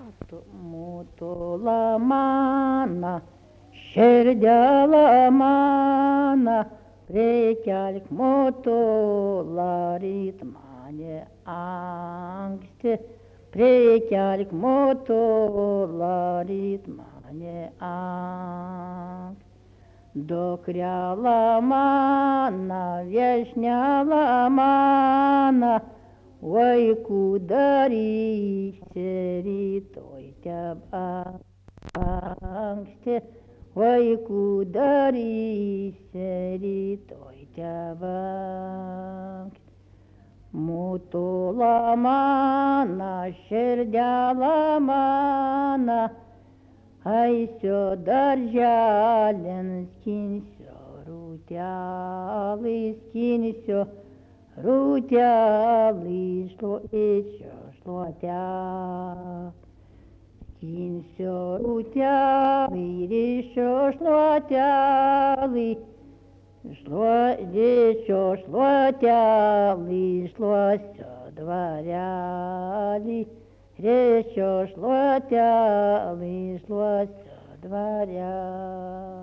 Мутула мана, шердяла мана, прекяльк мутула ритмане ангсте, прекяльк мутула ритмане ангст. Докряла мана, вешняла мана, ой, кудари сери той тебя ангсте, ой, кудари сери той тебя. Мутула мана, шердяла мана, ай сё даржален скинься, рутялы скинься, рутялы шло еще шлотя. Скинься, рутялы еще шлотялы, шло еще шлотялы, шлося дворяли. Еще шлотялы, шлося дворя.